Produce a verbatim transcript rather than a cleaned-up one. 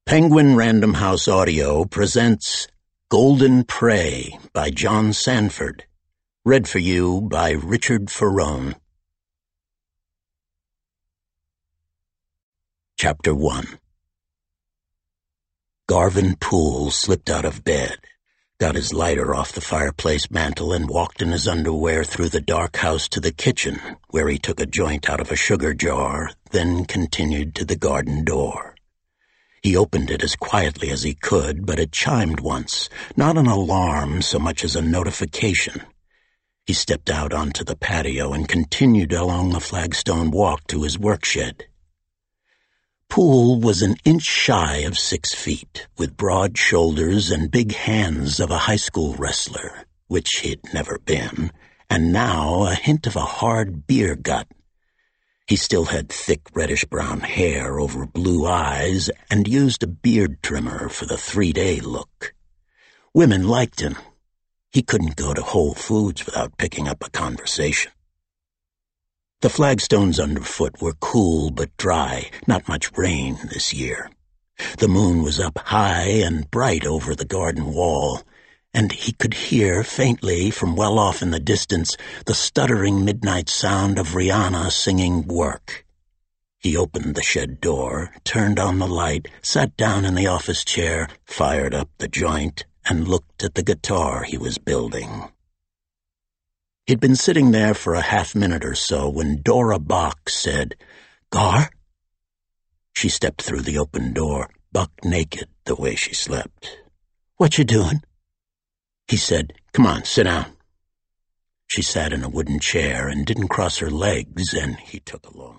Penguin Random House Audio presents Golden Prey by John Sanford, read for you by Richard Ferrone. Chapter one. Garvin Poole slipped out of bed, got his lighter off the fireplace mantel, and walked in his underwear through the dark house to the kitchen, where he took a joint out of a sugar jar, then continued to the garden door. He opened it as quietly as he could, but it chimed once, not an alarm so much as a notification. He stepped out onto the patio and continued along the flagstone walk to his workshed. Poole was an inch shy of six feet, with broad shoulders and big hands of a high school wrestler, which he'd never been, and now a hint of a hard beer gut. He still had thick reddish-brown hair over blue eyes and used a beard trimmer for the three-day look. Women liked him. He couldn't go to Whole Foods without picking up a conversation. The flagstones underfoot were cool but dry, not much rain this year. The moon was up high and bright over the garden wall, and he could hear faintly from well off in the distance the stuttering midnight sound of Rihanna singing Work. He opened the shed door, turned on the light, sat down in the office chair, fired up the joint, and looked at the guitar he was building. He'd been sitting there for a half minute or so when Dora Bach said, "Gar?" She stepped through the open door, buck naked the way she slept. "What you doing?" He said, "Come on, sit down." She sat in a wooden chair and didn't cross her legs, and he took a long